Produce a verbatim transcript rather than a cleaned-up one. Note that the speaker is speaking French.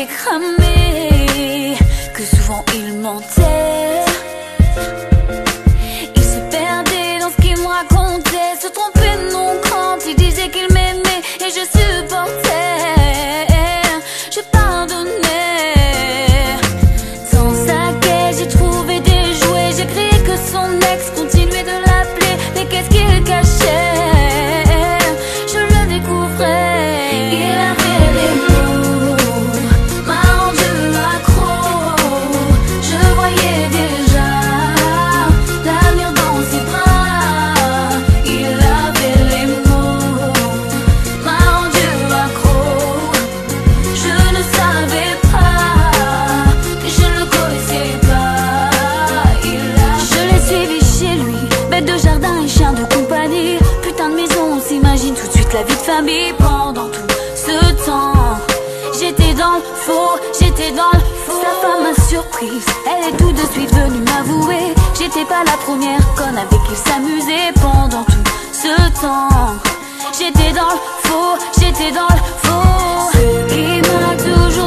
était cramé, que souvent il mentait. Il se perdait dans ce qu'il me racontait, se trompait de nom quand il disait qu'il m'aimait et je supportais. Je pardonnais. Dans sa caisse j'ai trouvé des jouets, j'ai crié que son ex continuait de l'appeler, mais qu'est-ce qu'il cachait? Je le découvrais. Il avait les mots, m'a rendu accro. Je voyais déjà l'avenir dans ses bras. Il avait les mots, m'a rendu accro. Je ne savais pas, je ne le connaissais pas. Il a... Je l'ai suivi chez lui, bête de jardin et chien de compagnie. Putain de maison, on s'imagine tout de suite la vie de famille. Pendant tout ce temps, j'étais dans le faux, j'étais dans le faux. Sa femme m'a surprise, elle est tout de suite venue m'avouer. J'étais pas la première conne avec qui s'amusait. Pendant tout ce temps, j'étais dans le faux, j'étais dans le faux. Ce qui m'a toujours